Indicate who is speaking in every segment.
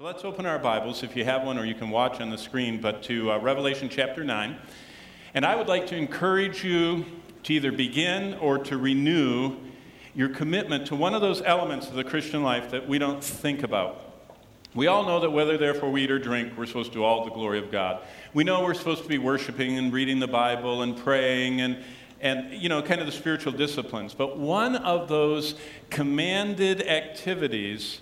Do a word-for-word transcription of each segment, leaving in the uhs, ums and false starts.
Speaker 1: Let's open our Bibles, if you have one, or you can watch on the screen, but to uh, Revelation chapter nine. And I would like to encourage you to either begin or to renew your commitment to one of those elements of the Christian life that we don't think about. We all know that whether therefore we eat or drink, we're supposed to do all the glory of God. We know we're supposed to be worshiping and reading the Bible and praying and and, you know, kind of the spiritual disciplines. But one of those commanded activities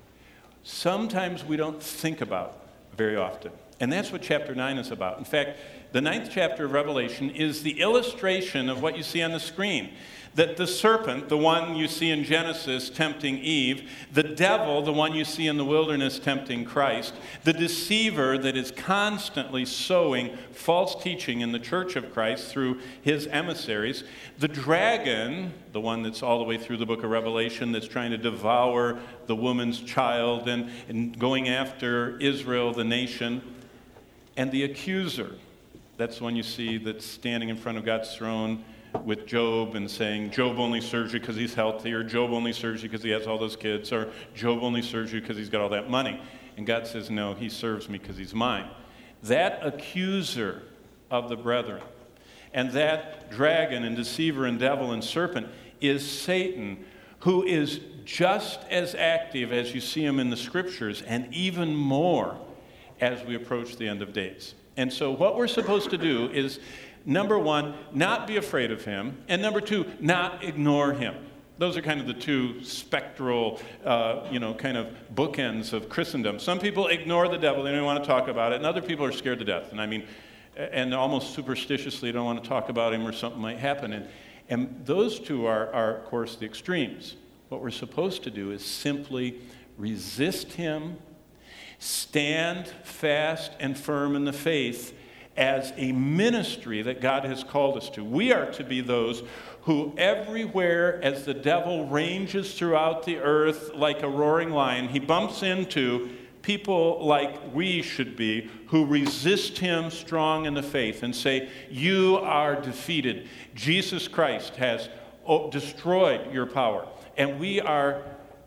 Speaker 1: sometimes we don't think about very often. And that's what chapter nine is about. In fact, the ninth chapter of Revelation is the illustration of what you see on the screen. That the serpent, the one you see in Genesis tempting Eve, the devil, the one you see in the wilderness tempting Christ, the deceiver that is constantly sowing false teaching in the church of Christ through his emissaries, the dragon, the one that's all the way through the book of Revelation that's trying to devour the woman's child and, and going after Israel, the nation, and the accuser. That's the one you see that's standing in front of God's throne with Job and saying, Job only serves you because he's healthy, or Job only serves you because he has all those kids, or Job only serves you because he's got all that money. And God says, no, he serves me because he's mine. That accuser of the brethren, and that dragon and deceiver and devil and serpent is Satan, who is just as active as you see him in the scriptures, and even more as we approach the end of days. And so what we're supposed to do is, number one, not be afraid of him, and number two, not ignore him. Those are kind of the two spectral, uh, you know, kind of bookends of Christendom. Some people ignore the devil, they don't want to talk about it, and other people are scared to death. And I mean, and almost superstitiously don't want to talk about him or something might happen. And, and those two are, are, of course, the extremes. What we're supposed to do is simply resist him, stand fast and firm in the faith, as a ministry that God has called us to. We are to be those who everywhere as the devil ranges throughout the earth like a roaring lion, he bumps into people like we should be who resist him strong in the faith and say, you are defeated. Jesus Christ has destroyed your power. And we are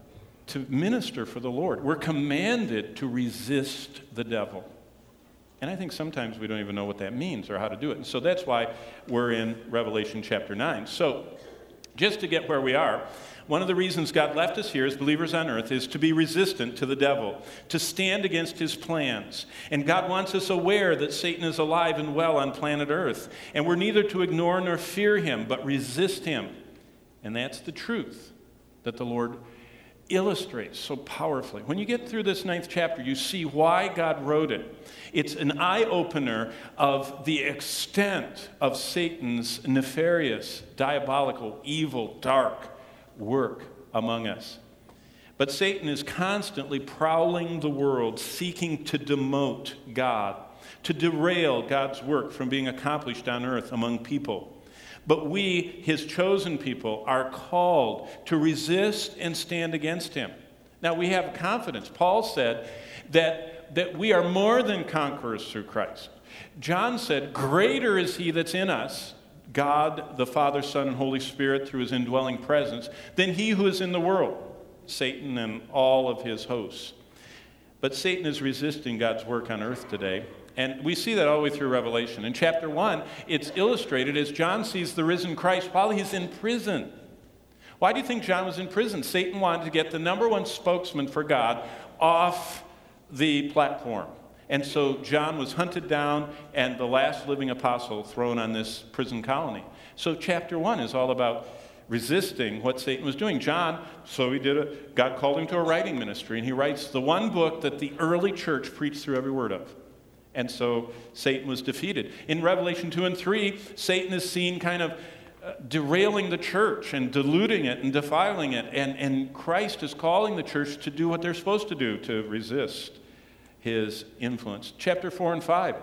Speaker 1: to minister for the Lord. We're commanded to resist the devil. And I think sometimes we don't even know what that means or how to do it. And so that's why we're in Revelation chapter nine. So just to get where we are, one of the reasons God left us here as believers on earth is to be resistant to the devil, to stand against his plans. And God wants us aware that Satan is alive and well on planet earth. And we're neither to ignore nor fear him, but resist him. And that's the truth that the Lord illustrates so powerfully. When you get through this ninth chapter, you see why God wrote it. It's an eye-opener of the extent of Satan's nefarious, diabolical, evil, dark work among us. But Satan is constantly prowling the world, seeking to demote God, to derail God's work from being accomplished on earth among people. But we, his chosen people, are called to resist and stand against him. Now, we have confidence. Paul said that, that we are more than conquerors through Christ. John said, greater is he that's in us, God, the Father, Son, and Holy Spirit, through his indwelling presence, than he who is in the world, Satan and all of his hosts. But Satan is resisting God's work on earth today. And we see that all the way through Revelation. In chapter one, it's illustrated as John sees the risen Christ while he's in prison. Why do you think John was in prison? Satan wanted to get the number one spokesman for God off the platform. And so John was hunted down and the last living apostle thrown on this prison colony. So chapter one is all about resisting what Satan was doing. John, so he did it. God called him to a writing ministry, and he writes the one book that the early church preached through every word of. And so Satan was defeated. In Revelation two and three, Satan is seen kind of uh, derailing the church and diluting it and defiling it. And, and Christ is calling the church to do what they're supposed to do, to resist his influence. Chapter four and five,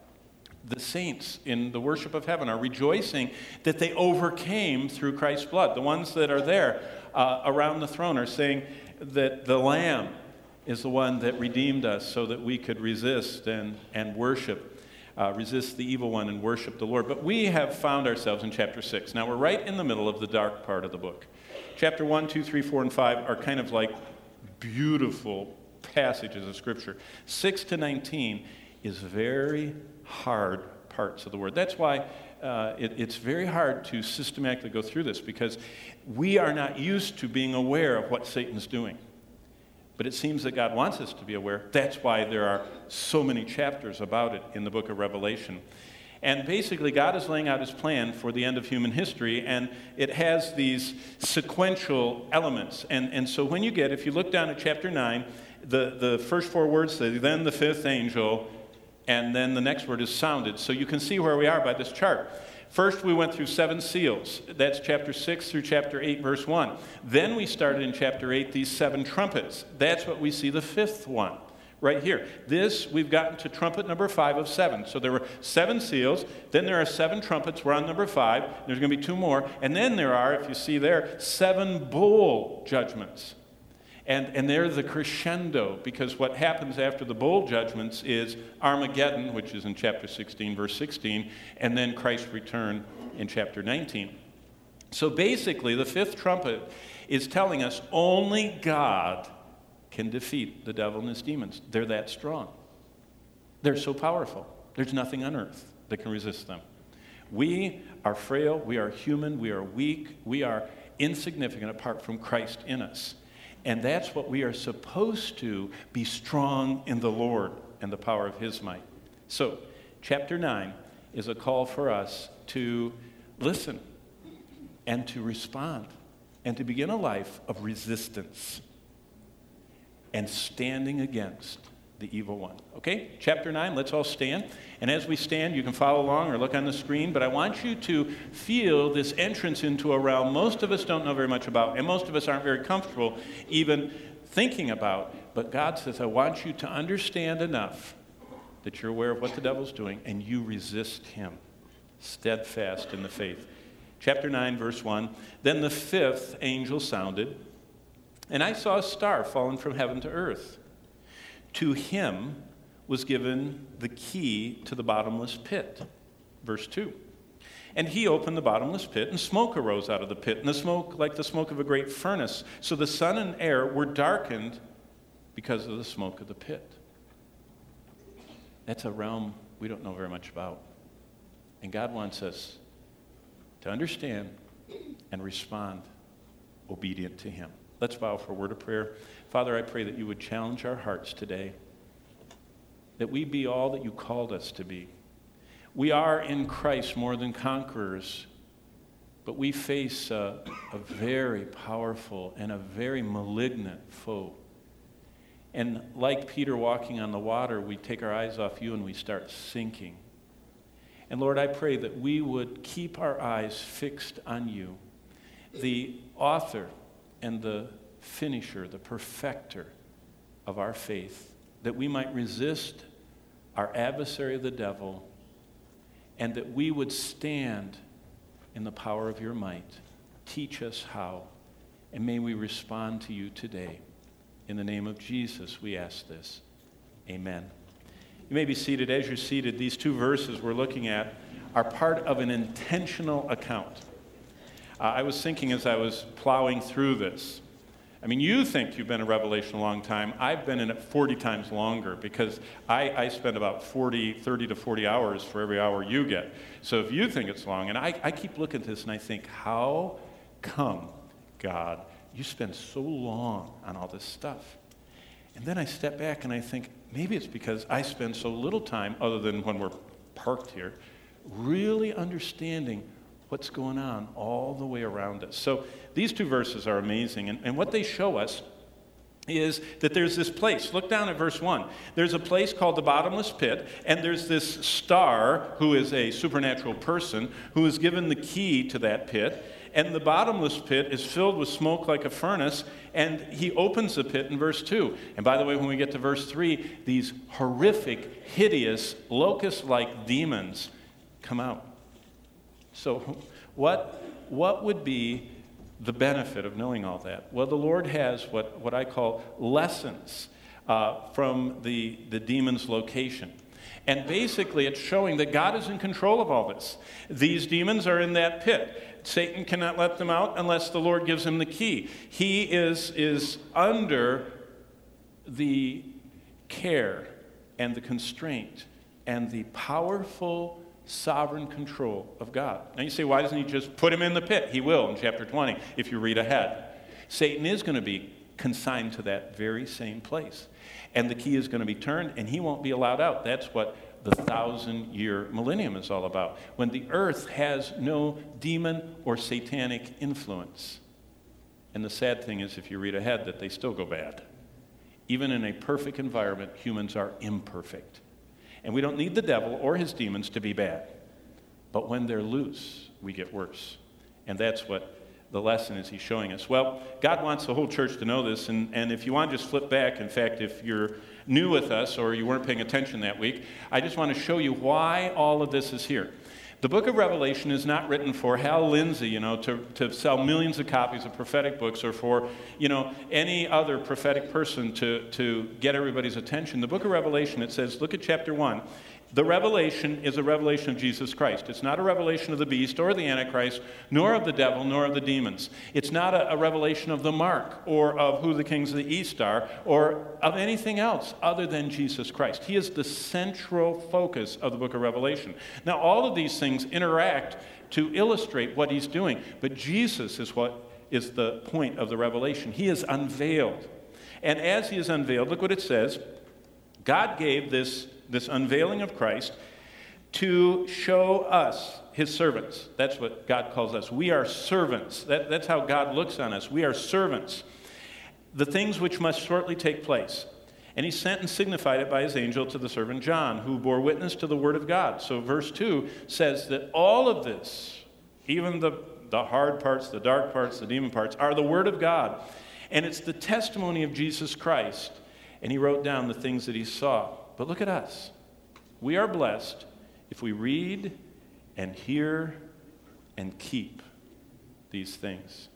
Speaker 1: the saints in the worship of heaven are rejoicing that they overcame through Christ's blood. The ones that are there uh, around the throne are saying that the Lamb is the one that redeemed us so that we could resist and, and worship, uh, resist the evil one and worship the Lord. But we have found ourselves in chapter six. Now we're right in the middle of the dark part of the book. Chapter one, two, three, four, and five are kind of like beautiful passages of Scripture. six to nineteen is very hard parts of the Word. That's why uh, it, it's very hard to systematically go through this, because we are not used to being aware of what Satan's doing. But it seems that God wants us to be aware. That's why there are so many chapters about it in the book of Revelation. And basically, God is laying out his plan for the end of human history, and it has these sequential elements. And, and so when you get, if you look down at chapter nine, the, the first four words say, then the fifth angel, and then the next word is sounded. So you can see where we are by this chart. First, we went through seven seals. That's chapter six through chapter eight, verse one. Then we started in chapter eight, these seven trumpets. That's what we see the fifth one. Right here. This, we've gotten to trumpet number five of seven. So there were seven seals. Then there are seven trumpets. We're on number five. There's going to be two more. And then there are, if you see there, seven bowl judgments. And, and they're the crescendo, because what happens after the bowl judgments is Armageddon, which is in chapter sixteen, verse sixteen, and then Christ's return in chapter nineteen. So basically, the fifth trumpet is telling us only God can defeat the devil and his demons. They're that strong. They're so powerful. There's nothing on earth that can resist them. We are frail, we are human, we are weak, we are insignificant apart from Christ in us. And that's what we are supposed to be, strong in the Lord and the power of his might. So, chapter nine is a call for us to listen and to respond and to begin a life of resistance and standing against the evil one. Okay? Chapter nine, let's all stand. And as we stand, you can follow along or look on the screen, but I want you to feel this entrance into a realm most of us don't know very much about, and most of us aren't very comfortable even thinking about. But God says, I want you to understand enough that you're aware of what the devil's doing, and you resist him, steadfast in the faith. Chapter nine, verse one, then the fifth angel sounded, and I saw a star fallen from heaven to earth. To him was given the key to the bottomless pit. Verse two. And he opened the bottomless pit, and smoke arose out of the pit, and the smoke like the smoke of a great furnace. So the sun and air were darkened because of the smoke of the pit. That's a realm we don't know very much about. And God wants us to understand and respond obedient to him. Let's bow for a word of prayer. Father, I pray that you would challenge our hearts today, that we be all that you called us to be. We are in Christ more than conquerors, but we face a, a very powerful and a very malignant foe. And like Peter walking on the water, we take our eyes off you and we start sinking. And Lord, I pray that we would keep our eyes fixed on you, the author and the finisher, the perfecter of our faith, that we might resist our adversary, the devil, and that we would stand in the power of your might. Teach us how, and may we respond to you today. In the name of Jesus, we ask this. Amen. You may be seated. As you're seated, these two verses we're looking at are part of an intentional account. Uh, I was thinking as I was plowing through this, I mean, you think you've been in Revelation a long time. I've been in it forty times longer, because I, I spend about forty, thirty to forty hours for every hour you get. So if you think it's long, and I, I keep looking at this and I think, how come, God, you spend so long on all this stuff? And then I step back and I think, maybe it's because I spend so little time, other than when we're parked here, really understanding what's going on all the way around us. So these two verses are amazing, and, and what they show us is that there's this place. Look down at verse one. There's a place called the bottomless pit, and there's this star who is a supernatural person who is given the key to that pit, and the bottomless pit is filled with smoke like a furnace, and he opens the pit in verse two. And by the way, when we get to verse three, these horrific, hideous, locust-like demons come out. So what, what would be the benefit of knowing all that? Well, the Lord has what, what I call lessons uh, from the, the demon's location. And basically, it's showing that God is in control of all this. These demons are in that pit. Satan cannot let them out unless the Lord gives him the key. He is, is under the care and the constraint and the powerful sovereign control of God. Now you say, why doesn't he just put him in the pit? He will in chapter twenty, if you read ahead. Satan is going to be consigned to that very same place. And the key is going to be turned, and he won't be allowed out. That's what the thousand-year millennium is all about, when the earth has no demon or satanic influence. And the sad thing is, if you read ahead, that they still go bad. Even in a perfect environment, humans are imperfect. And we don't need the devil or his demons to be bad. But when they're loose, we get worse. And that's what the lesson is he's showing us. Well, God wants the whole church to know this, and, and if you want to just flip back, in fact, if you're new with us or you weren't paying attention that week, I just want to show you why all of this is here. The book of Revelation is not written for Hal Lindsey, you know, to, to sell millions of copies of prophetic books, or for, you know, any other prophetic person to, to get everybody's attention. The book of Revelation, it says, look at chapter one. The revelation is a revelation of Jesus Christ. It's not a revelation of the beast or the Antichrist, nor of the devil, nor of the demons. It's not a, a revelation of the mark or of who the kings of the east are or of anything else other than Jesus Christ. He is the central focus of the book of Revelation. Now, all of these things interact to illustrate what he's doing, but Jesus is what is the point of the revelation. He is unveiled. And as he is unveiled, look what it says. God gave this this unveiling of Christ to show us, his servants. That's what God calls us. We are servants. That, that's how God looks on us. We are servants. The things which must shortly take place. And he sent and signified it by his angel to the servant John, who bore witness to the word of God. So verse two says that all of this, even the, the hard parts, the dark parts, the demon parts, are the word of God. And it's the testimony of Jesus Christ. And he wrote down the things that he saw. But look at us. We are blessed if we read and hear and keep these things.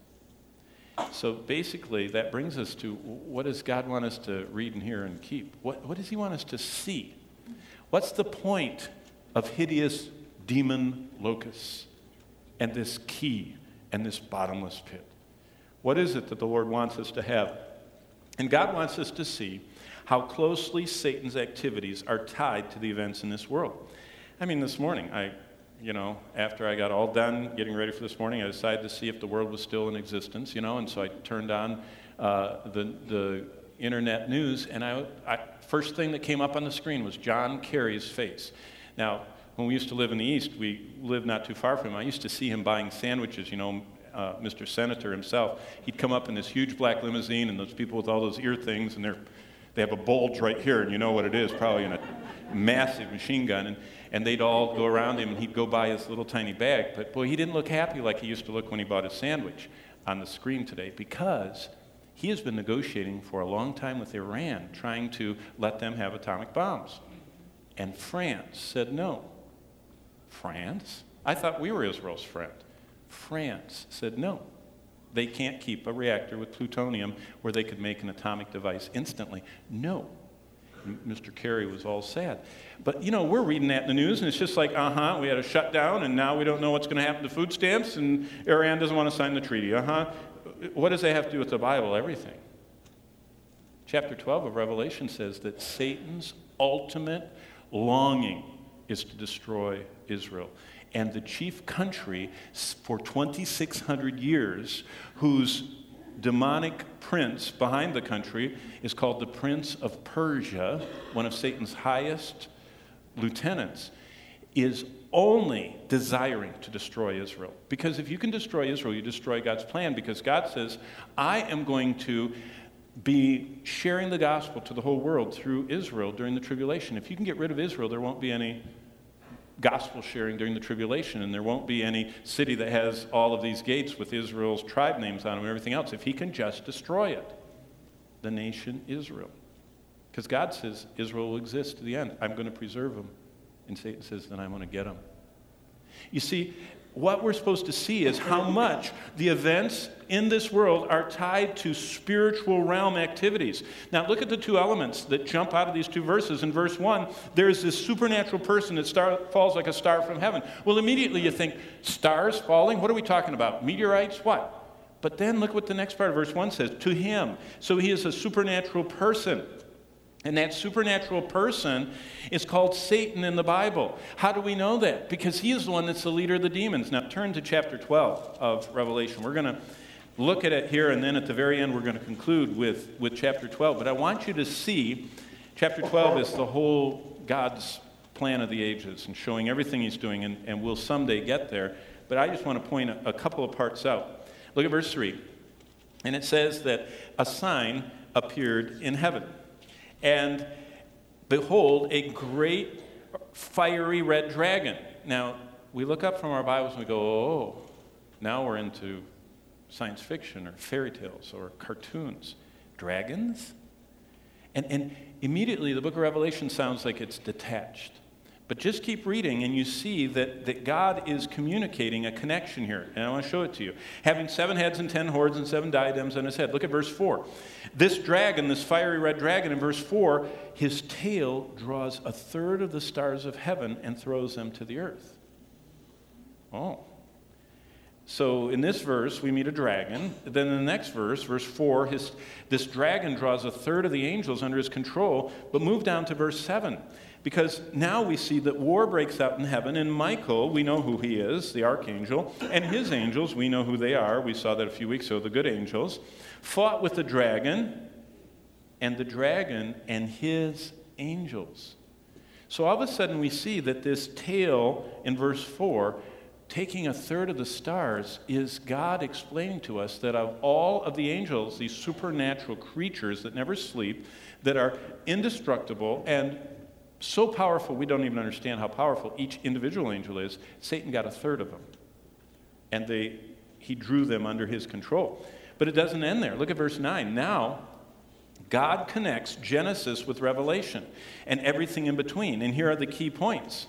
Speaker 1: So basically, that brings us to, what does God want us to read and hear and keep? What, what does he want us to see? What's the point of hideous demon locusts and this key and this bottomless pit? What is it that the Lord wants us to have? And God wants us to see how closely Satan's activities are tied to the events in this world. I mean, this morning, I, you know, after I got all done getting ready for this morning, I decided to see if the world was still in existence, you know, and so I turned on uh, the the internet news, and I, I first thing that came up on the screen was John Kerry's face. Now, when we used to live in the East, we lived not too far from him. I used to see him buying sandwiches, you know, uh, Mister Senator himself. He'd come up in this huge black limousine, and those people with all those ear things, and they're They have a bulge right here, and you know what it is, probably in a massive machine gun. And, and they'd all go around him, and he'd go buy his little tiny bag. But, boy, he didn't look happy like he used to look when he bought his sandwich on the screen today, because he has been negotiating for a long time with Iran, trying to let them have atomic bombs. And France said no. France? I thought we were Israel's friend. France said no. They can't keep a reactor with plutonium where they could make an atomic device instantly. No. Mister Kerry was all sad. But, you know, we're reading that in the news, and it's just like, uh-huh, we had a shutdown, and now we don't know what's going to happen to food stamps, and Iran doesn't want to sign the treaty. Uh-huh. What does that have to do with the Bible? Everything. Chapter twelve of Revelation says that Satan's ultimate longing is to destroy Israel. And the chief country for twenty-six hundred years, whose demonic prince behind the country is called the Prince of Persia, one of Satan's highest lieutenants, is only desiring to destroy Israel. Because if you can destroy Israel, you destroy God's plan, because God says, I am going to be sharing the gospel to the whole world through Israel during the tribulation. If you can get rid of Israel, there won't be any gospel sharing during the tribulation, and there won't be any city that has all of these gates with Israel's tribe names on them and everything else, if he can just destroy it, the nation Israel. Because God says Israel will exist to the end. I'm going to preserve them. And Satan says, then I'm going to get them. You see, what we're supposed to see is how much the events in this world are tied to spiritual realm activities. Now, look at the two elements that jump out of these two verses. In verse one, there's this supernatural person that star, falls like a star from heaven. Well, immediately you think, stars falling? What are we talking about? Meteorites? What? But then look what the next part of verse one says, to him. So he is a supernatural person. And that supernatural person is called Satan in the Bible. How do we know that? Because he is the one that's the leader of the demons. Now turn to chapter twelve of Revelation. We're going to look at it here, and then at the very end we're going to conclude with, with chapter twelve. But I want you to see, chapter twelve is the whole God's plan of the ages and showing everything he's doing, and, and we'll someday get there. But I just want to point a, a couple of parts out. Look at verse three. And it says that a sign appeared in heaven. And behold, a great fiery red dragon. Now, we look up from our Bibles and we go, oh, now we're into science fiction or fairy tales or cartoons. Dragons? And, and immediately the book of Revelation sounds like it's detached. But just keep reading and you see that, that God is communicating a connection here. And I want to show it to you. Having seven heads and ten horns and seven diadems on his head. Look at verse four. This dragon, this fiery red dragon in verse four, his tail draws a third of the stars of heaven and throws them to the earth. Oh. So in this verse, we meet a dragon. Then in the next verse, verse four, his, this dragon draws a third of the angels under his control. But move down to verse seven. Because now we see that war breaks out in heaven, and Michael, we know who he is, the archangel, and his angels, we know who they are. We saw that a few weeks ago, the good angels, fought with the dragon, and the dragon and his angels. So all of a sudden we see that this tail in verse four, taking a third of the stars, is God explaining to us that of all of the angels, these supernatural creatures that never sleep, that are indestructible and so powerful we don't even understand how powerful each individual angel is, Satan got a third of them. And they, he drew them under his control. But it doesn't end there. Look at verse nine. Now, God connects Genesis with Revelation and everything in between. And here are the key points.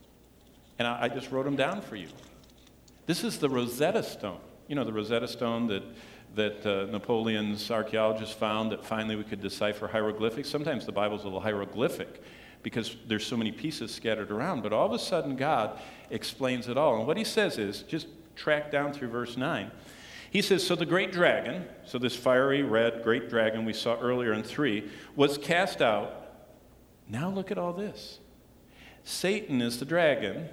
Speaker 1: And I, I just wrote them down for you. This is the Rosetta Stone. You know, the Rosetta Stone that, that uh, Napoleon's archaeologists found that finally we could decipher hieroglyphics. Sometimes the Bible's a little hieroglyphic because there's so many pieces scattered around. But all of a sudden, God explains it all. And what he says is, just track down through verse nine. He says, so the great dragon, so this fiery red great dragon we saw earlier in three, was cast out. Now look at all this. Satan is the dragon.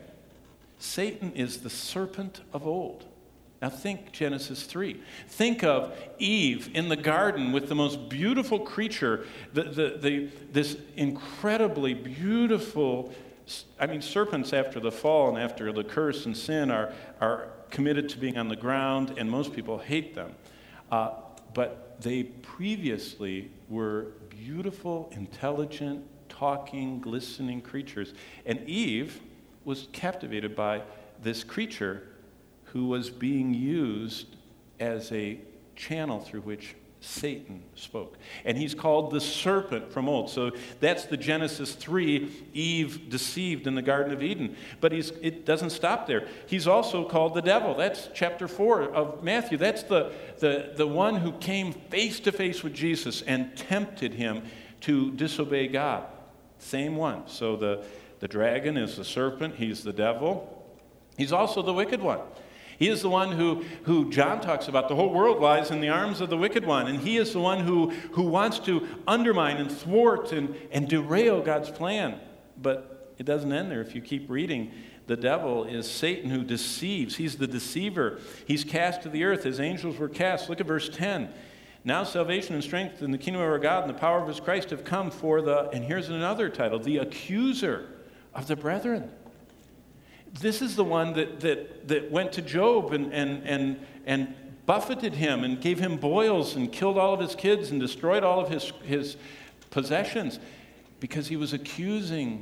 Speaker 1: Satan is the serpent of old. Now think Genesis three. Think of Eve in the garden with the most beautiful creature, the, the, the, this incredibly beautiful, I mean, serpents after the fall and after the curse and sin are, are committed to being on the ground, and most people hate them. Uh, but they previously were beautiful, intelligent, talking, glistening creatures. And Eve was captivated by this creature who was being used as a channel through which Satan spoke. And he's called the serpent from old. So that's the Genesis three, Eve deceived in the Garden of Eden. But he's, it doesn't stop there. He's also called the devil. That's chapter four of Matthew. That's the, the, the one who came face to face with Jesus and tempted him to disobey God. Same one. So the, the dragon is the serpent. He's the devil. He's also the wicked one. He is the one who, who John talks about. The whole world lies in the arms of the wicked one. And he is the one who, who wants to undermine and thwart and, and derail God's plan. But it doesn't end there. If you keep reading, the devil is Satan who deceives. He's the deceiver. He's cast to the earth. His angels were cast. Look at verse ten. Now salvation and strength in the kingdom of our God and the power of his Christ have come for the, and here's another title, the accuser of the brethren. This is the one that, that, that went to Job and, and, and, and buffeted him and gave him boils and killed all of his kids and destroyed all of his, his possessions because he was accusing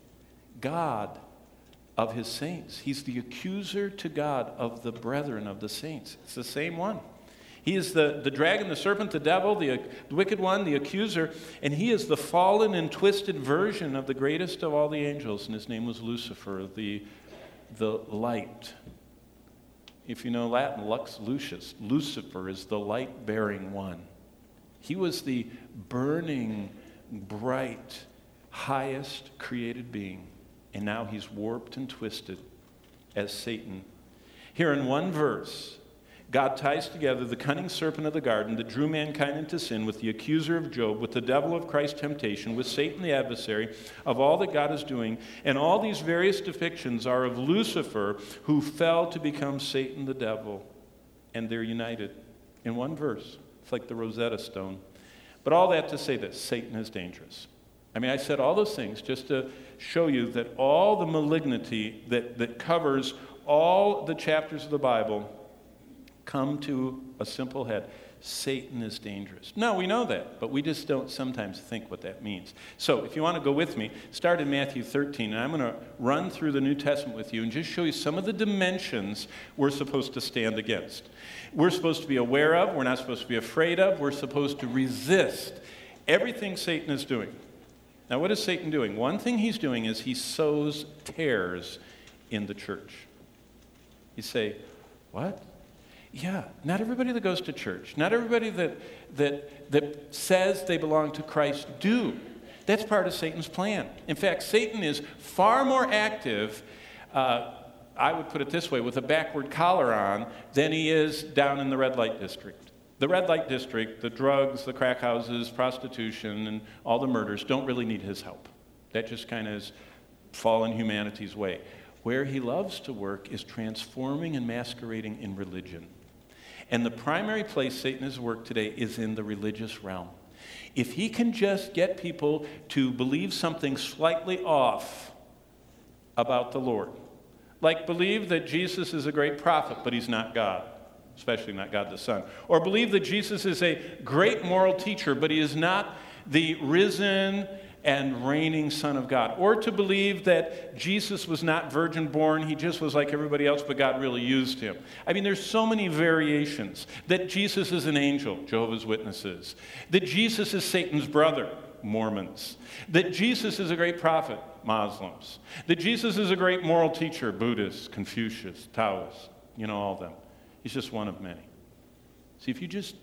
Speaker 1: God of his saints. He's the accuser to God of the brethren of the saints. It's the same one. He is the, the dragon, the serpent, the devil, the, the wicked one, the accuser, and he is the fallen and twisted version of the greatest of all the angels, and his name was Lucifer, the the light. If you know Latin, lux lucis, Lucifer is the light-bearing one. He was the burning, bright, highest created being, and now he's warped and twisted as Satan. Here in one verse, God ties together the cunning serpent of the garden that drew mankind into sin with the accuser of Job, with the devil of Christ's temptation, with Satan the adversary of all that God is doing. And all these various depictions are of Lucifer, who fell to become Satan the devil. And they're united in one verse. It's like the Rosetta Stone. But all that to say this, Satan is dangerous. I mean, I said all those things just to show you that all the malignity that, that covers all the chapters of the Bible come to a simple head. Satan is dangerous. No, we know that, but we just don't sometimes think what that means. So if you want to go with me, start in Matthew thirteen, and I'm going to run through the New Testament with you and just show you some of the dimensions we're supposed to stand against. We're supposed to be aware of, we're not supposed to be afraid of, we're supposed to resist everything Satan is doing. Now, what is Satan doing? One thing he's doing is he sows tares in the church. You say, what? Yeah, not everybody that goes to church, not everybody that, that, that says they belong to Christ do. That's part of Satan's plan. In fact, Satan is far more active, uh, I would put it this way, with a backward collar on, than he is down in the red light district. The red light district, the drugs, the crack houses, prostitution, and all the murders don't really need his help. That just kind of is fallen humanity's way. Where he loves to work is transforming and masquerading in religion. And the primary place Satan has worked today is in the religious realm. If he can just get people to believe something slightly off about the Lord, like believe that Jesus is a great prophet, but he's not God, especially not God the Son, or believe that Jesus is a great moral teacher, but he is not the risen and reigning Son of God, or to believe that Jesus was not virgin born, he just was like everybody else, but God really used him. I mean, there's so many variations. That Jesus is an angel, Jehovah's Witnesses. That Jesus is Satan's brother, Mormons. That Jesus is a great prophet, Muslims. That Jesus is a great moral teacher, Buddhists, Confucius, Taoists, you know, all of them. He's just one of many. See, if you just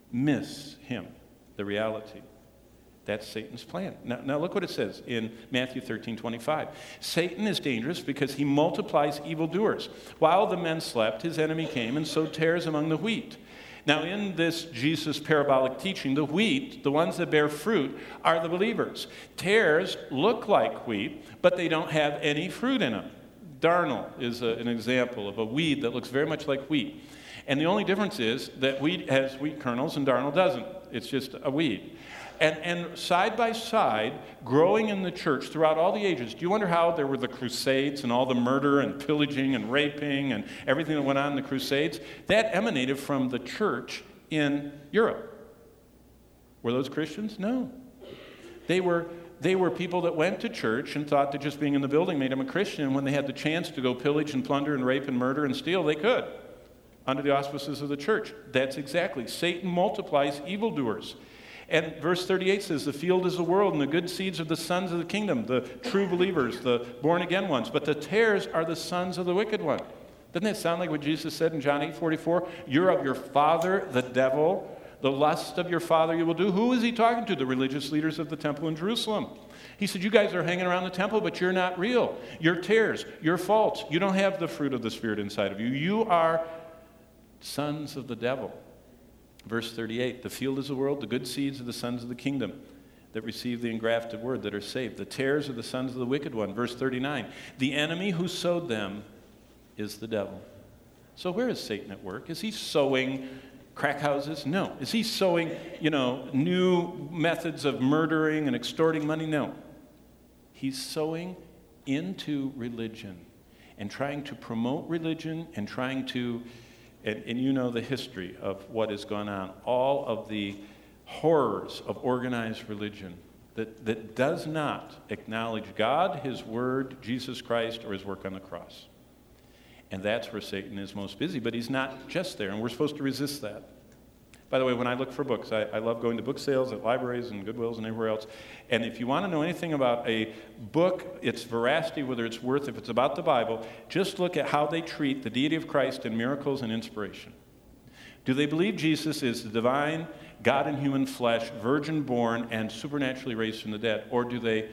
Speaker 1: miss him, the reality, that's Satan's plan. Now, now look what it says in Matthew thirteen twenty-five. Satan is dangerous because he multiplies evildoers. While the men slept, his enemy came and sowed tares among the wheat. Now, in this Jesus parabolic teaching, the wheat, the ones that bear fruit, are the believers. Tares look like wheat, but they don't have any fruit in them. Darnel is a, an example of a weed that looks very much like wheat. And the only difference is that wheat has wheat kernels and darnel doesn't. It's just a weed. And, and side by side, growing in the church throughout all the ages, do you wonder how there were the Crusades and all the murder and pillaging and raping and everything that went on in the Crusades? That emanated from the church in Europe. Were those Christians? No. They were, they were people that went to church and thought that just being in the building made them a Christian, and when they had the chance to go pillage and plunder and rape and murder and steal, they could, under the auspices of the church. That's exactly. Satan multiplies evildoers. And verse thirty-eight says, the field is the world, and the good seeds are the sons of the kingdom, the true believers, the born-again ones. But the tares are the sons of the wicked one. Doesn't that sound like what Jesus said in John eight forty-four? You're of your father, the devil. The lust of your father you will do. Who is he talking to? The religious leaders of the temple in Jerusalem. He said, you guys are hanging around the temple, but you're not real. You're tares. You're false. You don't have the fruit of the Spirit inside of you. You are sons of the devil. Verse thirty-eight, the field is the world, the good seeds are the sons of the kingdom that receive the engrafted word, that are saved. The tares are the sons of the wicked one. Verse thirty-nine, the enemy who sowed them is the devil. So where is Satan at work? Is he sowing crack houses? No. Is he sowing, you know, new methods of murdering and extorting money? No. He's sowing into religion and trying to promote religion and trying to And, and you know the history of what has gone on, all of the horrors of organized religion that, that does not acknowledge God, his word, Jesus Christ, or his work on the cross. And that's where Satan is most busy, but he's not just there, and we're supposed to resist that. By the way, when I look for books, I, I love going to book sales at libraries and Goodwills and everywhere else. And if you want to know anything about a book, its veracity, whether it's worth, if it's about the Bible, just look at how they treat the deity of Christ and miracles and inspiration. Do they believe Jesus is the divine God in human flesh, virgin born, and supernaturally raised from the dead? Or do they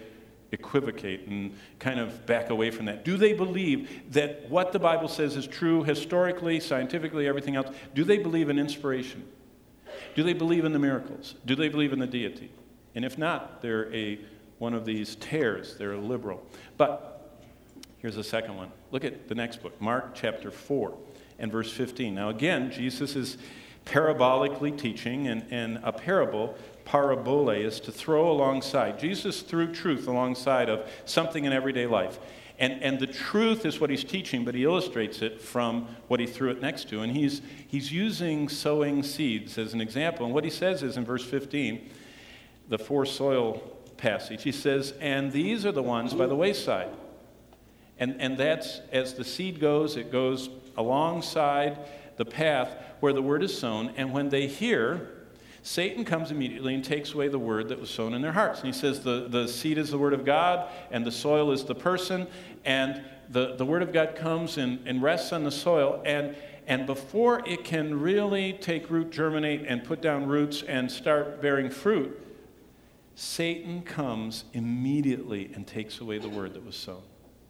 Speaker 1: equivocate and kind of back away from that? Do they believe that what the Bible says is true historically, scientifically, everything else? Do they believe in inspiration? Do they believe in the miracles? Do they believe in the deity? And if not, they're a one of these tares. They're a liberal. But here's the second one. Look at the next book, Mark chapter four and verse fifteen. Now again, Jesus is parabolically teaching, and, and a parable, parabole, is to throw alongside. Jesus threw truth alongside of something in everyday life. And, and the truth is what he's teaching, but he illustrates it from what he threw it next to. And he's, he's using sowing seeds as an example. And what he says is in verse fifteen, the four soil passage, he says, and these are the ones by the wayside. And, and that's, as the seed goes, it goes alongside the path where the word is sown. And when they hear, Satan comes immediately and takes away the word that was sown in their hearts. And he says the, the seed is the word of God, and the soil is the person, and the, the word of God comes and, and rests on the soil, and, and before it can really take root, germinate, and put down roots and start bearing fruit, Satan comes immediately and takes away the word that was sown.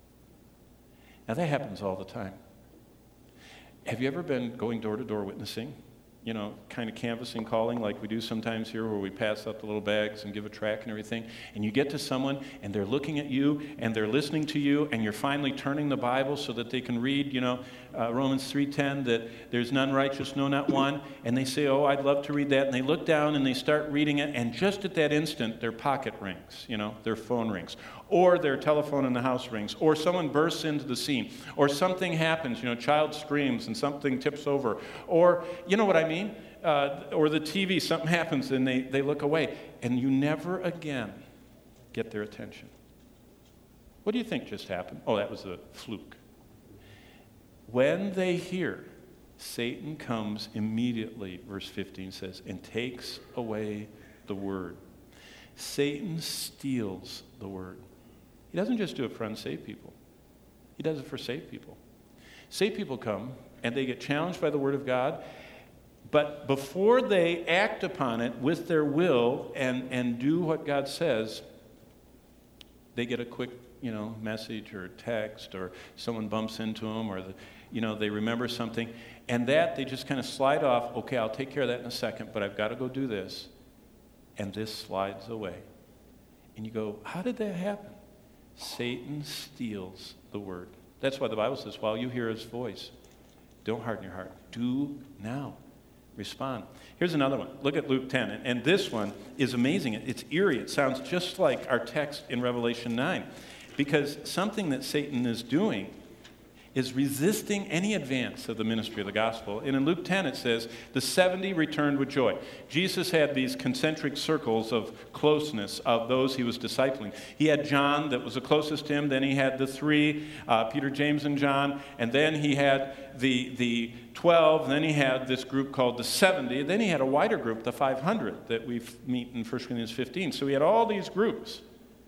Speaker 1: Now that happens all the time. Have you ever been going door to door witnessing? You know, kind of canvassing, calling like we do sometimes here where we pass out the little bags and give a tract and everything. And you get to someone and they're looking at you and they're listening to you, and you're finally turning the Bible so that they can read, you know, uh, Romans three ten, that there's none righteous, no, not one. And they say, oh, I'd love to read that. And they look down and they start reading it. And just at that instant, their pocket rings, you know, their phone rings. Or their telephone in the house rings, or someone bursts into the scene, or something happens, you know, child screams and something tips over, or, you know what I mean, uh, or the T V, something happens and they, they look away, and you never again get their attention. What do you think just happened? Oh, that was a fluke. When they hear, Satan comes immediately, verse fifteen says, and takes away the word. Satan steals the word. He doesn't just do it for unsaved people. He does it for saved people. Saved people come, and they get challenged by the Word of God, but before they act upon it with their will and, and do what God says, they get a quick, you know, message or text, or someone bumps into them, or, the, you know, they remember something, and that they just kind of slide off, okay, I'll take care of that in a second, but I've got to go do this, and this slides away. And you go, how did that happen? Satan steals the word. That's why the Bible says, while you hear his voice, don't harden your heart. Do now. Respond. Here's another one. Look at Luke ten. And, and this one is amazing. It's eerie. It sounds just like our text in Revelation nine. Because something that Satan is doing is resisting any advance of the ministry of the gospel. And in Luke ten it says, the seventy returned with joy. Jesus had these concentric circles of closeness of those he was discipling. He had John that was the closest to him. Then he had the three, uh, Peter, James, and John. And then he had the, the twelve. And then he had this group called the seventy. And then he had a wider group, the five hundred, that we meet in First Corinthians fifteen. So he had all these groups.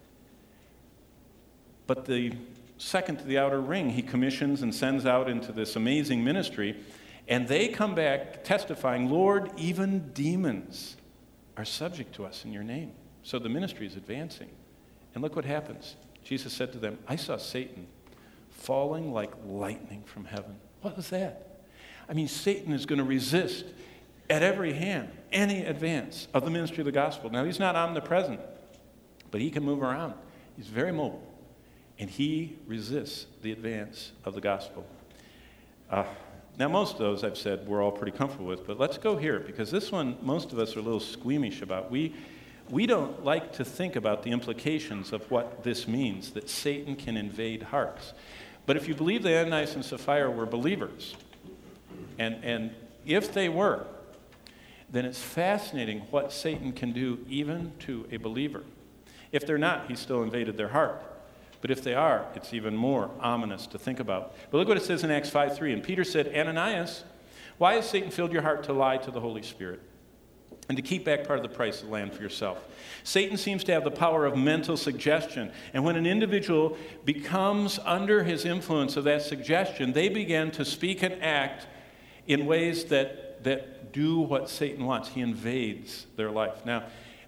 Speaker 1: But the second to the outer ring, he commissions and sends out into this amazing ministry, and they come back testifying, Lord, even demons are subject to us in your name. So the ministry is advancing. And look what happens. Jesus said to them, I saw Satan falling like lightning from heaven. What was that? I mean, Satan is going to resist at every hand any advance of the ministry of the gospel. Now, he's not omnipresent, but he can move around. He's very mobile. And he resists the advance of the gospel. Uh, now, most of those I've said we're all pretty comfortable with, but let's go here, because this one most of us are a little squeamish about. We, we don't like to think about the implications of what this means, that Satan can invade hearts. But if you believe that Ananias and Sapphira were believers, and, and if they were, then it's fascinating what Satan can do even to a believer. If they're not, he still invaded their heart. But if they are, it's even more ominous to think about. But look what it says in Acts five three. And Peter said, Ananias, why has Satan filled your heart to lie to the Holy Spirit and to keep back part of the price of the land for yourself? Satan seems to have the power of mental suggestion. And when an individual becomes under his influence of that suggestion, they begin to speak and act in ways that, that do what Satan wants. He invades their life. Now,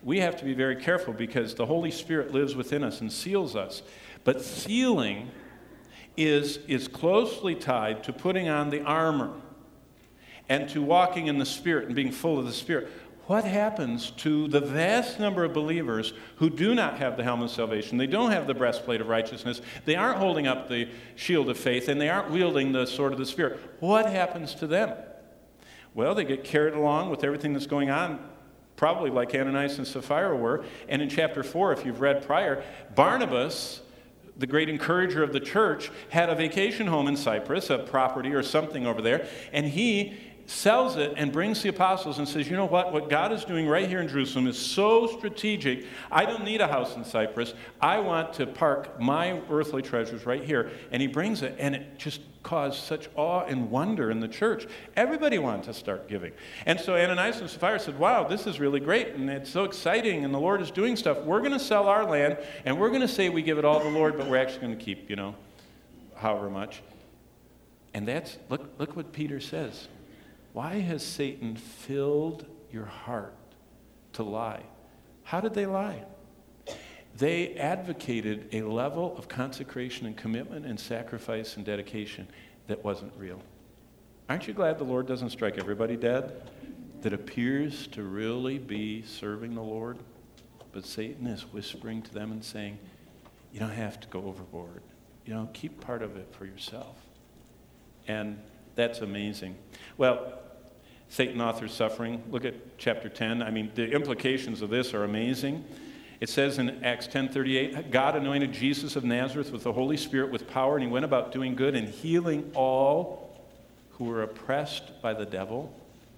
Speaker 1: we have to be very careful because the Holy Spirit lives within us and seals us. But sealing is, is closely tied to putting on the armor and to walking in the Spirit and being full of the Spirit. What happens to the vast number of believers who do not have the helmet of salvation? They don't have the breastplate of righteousness. They aren't holding up the shield of faith, and they aren't wielding the sword of the Spirit. What happens to them? Well, they get carried along with everything that's going on, probably like Ananias and Sapphira were. And in chapter four, if you've read prior, Barnabas, the great encourager of the church, had a vacation home in Cyprus, a property or something over there, and he sells it and brings the apostles and says, you know what, what God is doing right here in Jerusalem is so strategic. I don't need a house in Cyprus. I want to park my earthly treasures right here. And he brings it, and it just caused such awe and wonder in the church. Everybody wanted to start giving. And so Ananias and Sapphira said, wow, this is really great, and it's so exciting, and the Lord is doing stuff. We're going to sell our land, and we're going to say we give it all to the Lord, but we're actually going to keep, you know, however much. And that's, look, look what Peter says. Why has Satan filled your heart to lie? How did they lie? They advocated a level of consecration and commitment and sacrifice and dedication that wasn't real. Aren't you glad the Lord doesn't strike everybody dead that appears to really be serving the Lord? But Satan is whispering to them and saying, you don't have to go overboard. You know, keep part of it for yourself. And that's amazing. Well, Satan authors suffering. Look at chapter ten. I mean, the implications of this are amazing. It says in Acts ten thirty-eight, God anointed Jesus of Nazareth with the Holy Spirit with power, and he went about doing good and healing all who were oppressed by the devil.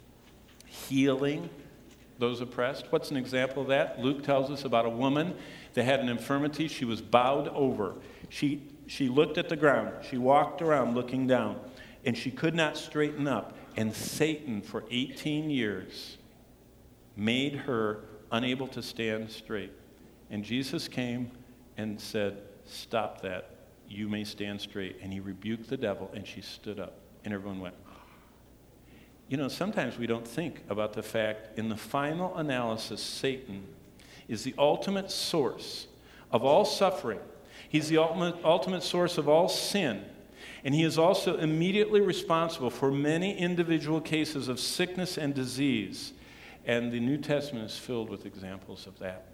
Speaker 1: Healing those oppressed. What's an example of that? Luke tells us about a woman that had an infirmity. She was bowed over. She, she looked at the ground. She walked around looking down, and she could not straighten up. And Satan, for eighteen years, made her unable to stand straight. And Jesus came and said, stop that. You may stand straight. And he rebuked the devil, and she stood up. And everyone went, you know, sometimes we don't think about the fact, in the final analysis, Satan is the ultimate source of all suffering. He's the ultimate, ultimate source of all sin. And he is also immediately responsible for many individual cases of sickness and disease. And the New Testament is filled with examples of that.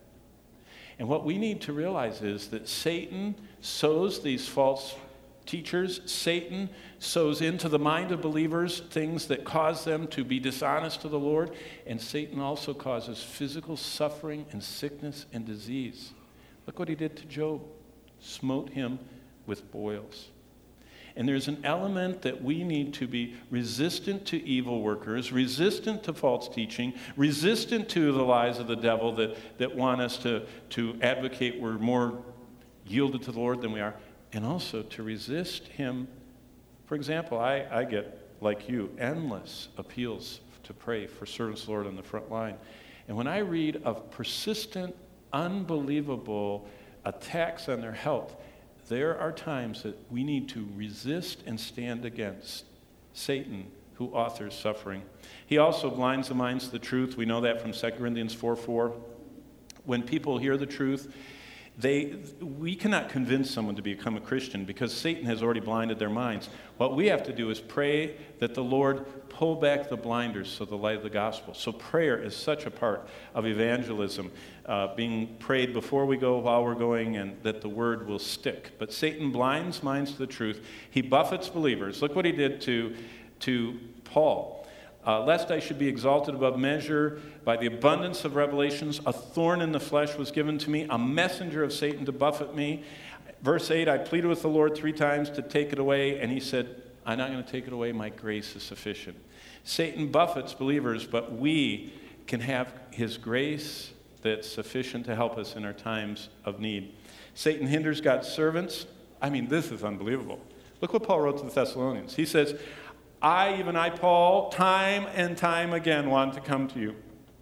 Speaker 1: And what we need to realize is that Satan sows these false teachers. Satan sows into the mind of believers things that cause them to be dishonest to the Lord. And Satan also causes physical suffering and sickness and disease. Look what he did to Job. Smote him with boils. And there's an element that we need to be resistant to evil workers, resistant to false teaching, resistant to the lies of the devil that, that want us to, to advocate we're more yielded to the Lord than we are, and also to resist him. For example, I, I get, like you, endless appeals to pray for servants of the Lord on the front line. And when I read of persistent, unbelievable attacks on their health, there are times that we need to resist and stand against Satan, who authors suffering. He also blinds the minds to the truth. We know that from Second Corinthians four four. When people hear the truth, they we cannot convince someone to become a Christian because Satan has already blinded their minds. What we have to do is pray that the Lord pull back the blinders so the light of the gospel. So prayer is such a part of evangelism, uh, being prayed before we go, while we're going, and that the word will stick. But Satan blinds minds to the truth. He buffets believers. Look what he did to, to Paul. Uh, Lest I should be exalted above measure by the abundance of revelations, a thorn in the flesh was given to me, a messenger of Satan to buffet me. Verse eight, I pleaded with the Lord three times to take it away, and he said, I'm not going to take it away. My grace is sufficient. Satan buffets believers, but we can have his grace that's sufficient to help us in our times of need. Satan hinders God's servants. I mean, this is unbelievable. Look what Paul wrote to the Thessalonians. He says, I, even I, Paul, time and time again wanted to come to you.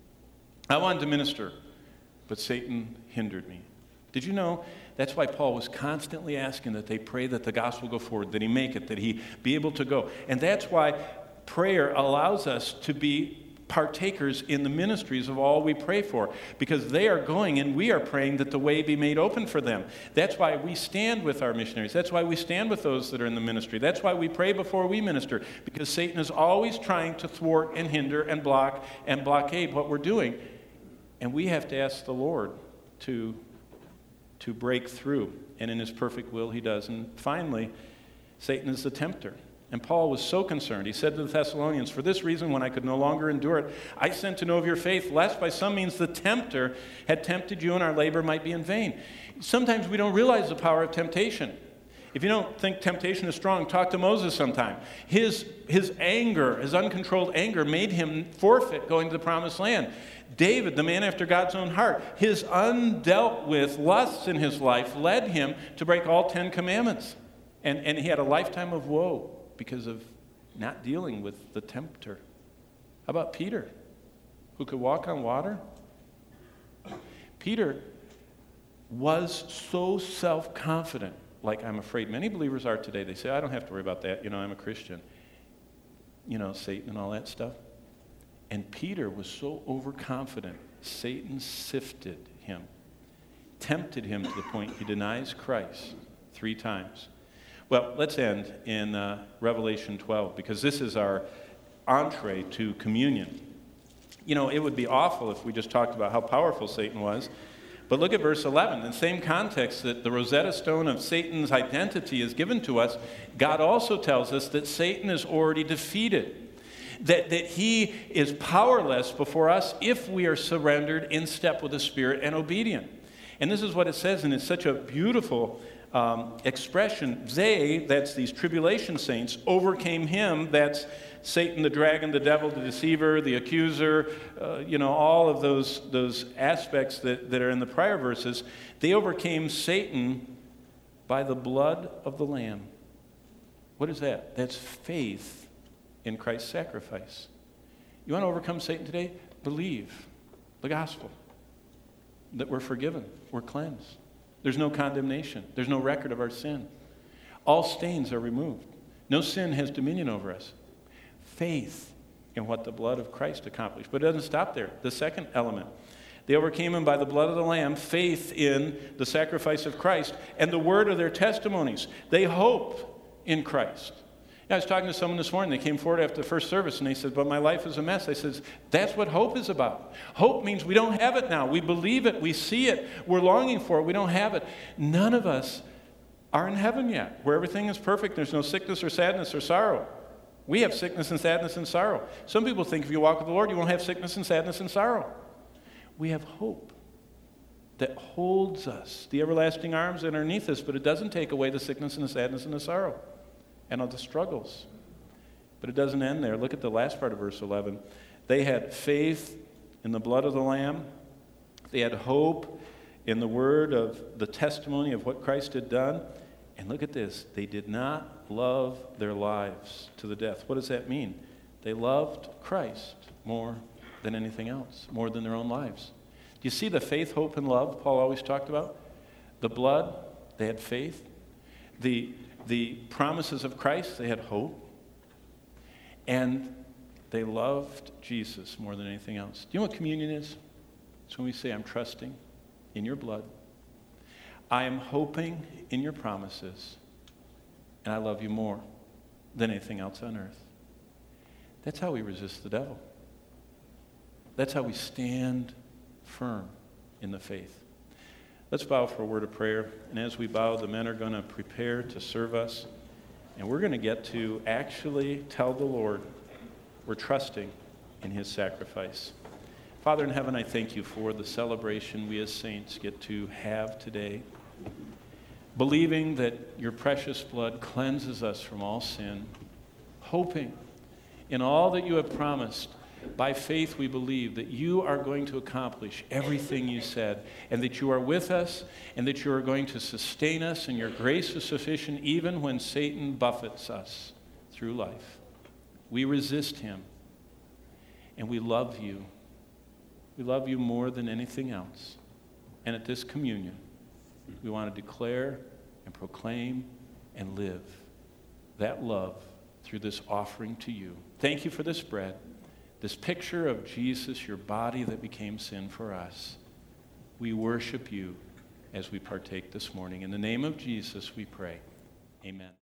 Speaker 1: I wanted to minister, but Satan hindered me. Did you know that's why Paul was constantly asking that they pray that the gospel go forward, that he make it, that he be able to go. And that's why prayer allows us to be partakers in the ministries of all we pray for, because they are going and we are praying that the way be made open for them. That's why we stand with our missionaries. That's why we stand with those that are in the ministry. That's why we pray before we minister, because Satan is always trying to thwart and hinder and block and blockade what we're doing. And we have to ask the Lord to, to break through. And in his perfect will, he does. And finally, Satan is the tempter. And Paul was so concerned. He said to the Thessalonians, "For this reason, when I could no longer endure it, I sent to know of your faith, lest by some means the tempter had tempted you and our labor might be in vain." Sometimes we don't realize the power of temptation. If you don't think temptation is strong, talk to Moses sometime. His, his anger, his uncontrolled anger, made him forfeit going to the promised land. David, the man after God's own heart, his undealt with lusts in his life led him to break all Ten Commandments. And, and he had a lifetime of woe because of not dealing with the tempter. How about Peter, who could walk on water? Peter was so self-confident, like I'm afraid many believers are today. They say, "I don't have to worry about that. You know, I'm a Christian." You know, Satan and all that stuff. And Peter was so overconfident, Satan sifted him, tempted him to the point he denies Christ three times. Well, let's end in uh, Revelation twelve, because this is our entree to communion. You know, it would be awful if we just talked about how powerful Satan was. But look at verse eleven. In the same context that the Rosetta Stone of Satan's identity is given to us, God also tells us that Satan is already defeated, that, that he is powerless before us if we are surrendered in step with the Spirit and obedient. And this is what it says, and it's such a beautiful Um, expression. They, that's these tribulation saints, overcame him. That's Satan, the dragon, the devil, the deceiver, the accuser, uh, you know, all of those, those aspects that, that are in the prior verses. They overcame Satan by the blood of the Lamb. What is that? That's faith in Christ's sacrifice. You want to overcome Satan today? Believe the gospel, that we're forgiven, we're cleansed. There's no condemnation. There's no record of our sin. All stains are removed. No sin has dominion over us. Faith in what the blood of Christ accomplished. But it doesn't stop there. The second element. They overcame him by the blood of the Lamb, faith in the sacrifice of Christ, and the word of their testimonies. They hope in Christ. I was talking to someone this morning. They came forward after the first service, and they said, "But my life is a mess." I said, "That's what hope is about. Hope means we don't have it now. We believe it. We see it. We're longing for it. We don't have it." None of us are in heaven yet, where everything is perfect. There's no sickness or sadness or sorrow. We have sickness and sadness and sorrow. Some people think if you walk with the Lord, you won't have sickness and sadness and sorrow. We have hope that holds us, the everlasting arms underneath us, but it doesn't take away the sickness and the sadness and the sorrow and all the struggles. But it doesn't end there. Look at the last part of verse eleven. They had faith in the blood of the Lamb. They had hope in the word of the testimony of what Christ had done. And look at this. They did not love their lives to the death. What does that mean? They loved Christ more than anything else, more than their own lives. Do you see the faith, hope, and love Paul always talked about? The blood, they had faith. The The promises of Christ, they had hope. And they loved Jesus more than anything else. Do you know what communion is? It's when we say, "I'm trusting in your blood. I am hoping in your promises. And I love you more than anything else on earth." That's how we resist the devil. That's how we stand firm in the faith. Let's bow for a word of prayer. And as we bow, the men are going to prepare to serve us. And we're going to get to actually tell the Lord we're trusting in his sacrifice. Father in heaven, I thank you for the celebration we as saints get to have today. Believing that your precious blood cleanses us from all sin. Hoping in all that you have promised. By faith we believe that you are going to accomplish everything you said, and that you are with us, and that you are going to sustain us, and your grace is sufficient even when Satan buffets us through life. We resist him, and we love you. We love you more than anything else. And at this communion, we want to declare and proclaim and live that love through this offering to you. Thank you for this bread. this picture of Jesus, your body that became sin for us. We worship you as we partake this morning. In the name of Jesus, we pray. Amen.